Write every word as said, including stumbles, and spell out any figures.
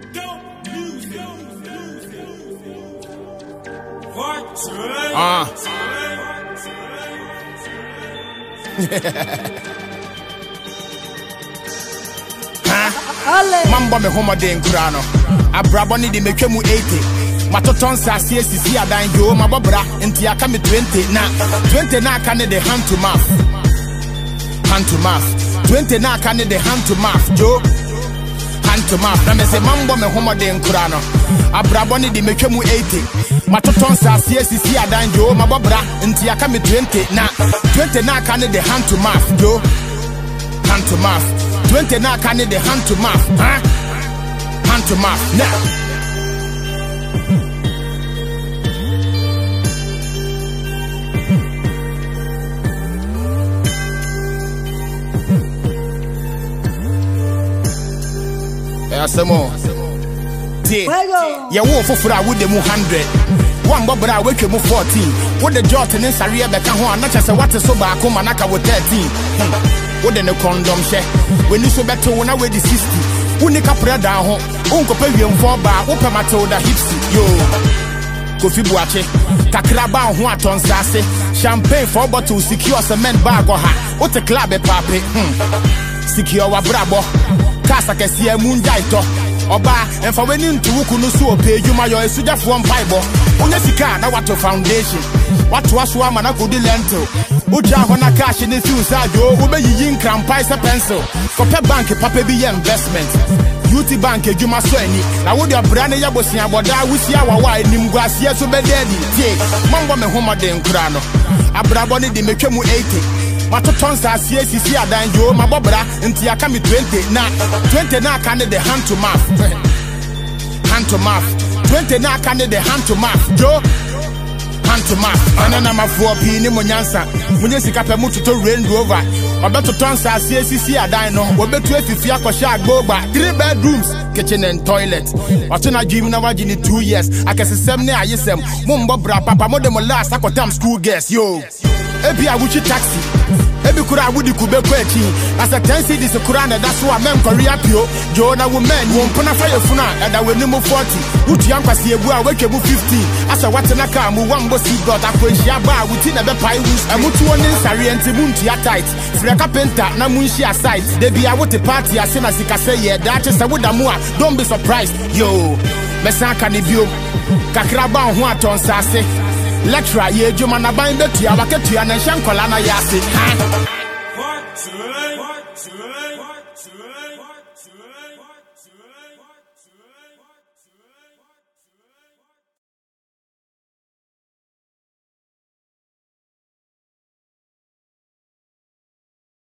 Ah. Mambo me homo de nkurano abrabo ni de metwa mu eighty matoton sase asisi adan jo mabobra enti aka me twenty na twenty na aka ne de hand to mouth hand to mouth twenty na aka ne de hand to mouth jo hand to mouth na me say mambo me homo de nkurano abrabo ni de metwa mu eighty matoton sase asisi adan jo mabobra enti aka me twenty na twenty na aka ne de hand to mouth jo hand to mouth twenty na aka ne de hand to mouth huh? Hand to mouth now. Yeah, some more. Yeah, wolf for I would them hundred. One bobra wake mu fourteen. What the jot and Saria Becca one, not just a water so back home manaka with thirteen. What then a condom share? When you so better when I weigh the sixty. Unika prada ho unko pe wiem for ba wo pe matilda hipsy yo Kofi Buache kakraba ho aton sase champagne for bottle secure cement bag ho ha wo te club e pape hmm secure wa brabo kasa kese amu njaito oba emfa weni ntuwuku no so opedwuma yo esujafo mpaibo unya sika na wato foundation wato aso ama na kodi lentil uja ho na cash ne fi usajo wo be yiyi nkrampai se pencil kope bank papa bi ye investment Youth bank ejuma so ani na wo de brane ya bosia boda wusia wawa enim guasie so be dedi tie mambo me homo de nkura no abrabo ne de metwa mu eighty matoton sa asie sisi adan jo mabobra enti aka me twenty na twenty na aka ne de hand to mouth hand to mouth twenty na aka ne de hand to mouth jo hand to mouth anana mafo pi ni monyansa munye sika pe mututo Range Rover obeto tonsa asie sisi adan no obetu afifi akosha agboba three bedrooms kitchen and toilet otuna gym na waji ni two years akesesem ne ayesem mumbo bra papa modem last akotam school girls yo ebi awuchi taxi ebi kura awudi kubeko echi as a ten cedis kura na that's why men korea pio jo na women wompona fire funa eda wenimu forty utu yankwasi ebu a weke bu fifteen asa watena ka mu wambo see god akwenhia ba wuti na be pai wus amutu woni sare enti muntu ya tight free carpenter na munshi aside debi awote party ase na sikase ye da che se woda mu a don't be surprised yo mesaka ne bio kakraba ho aton sase lecturer ye juma na ban betua waketua na hyankola na yase ha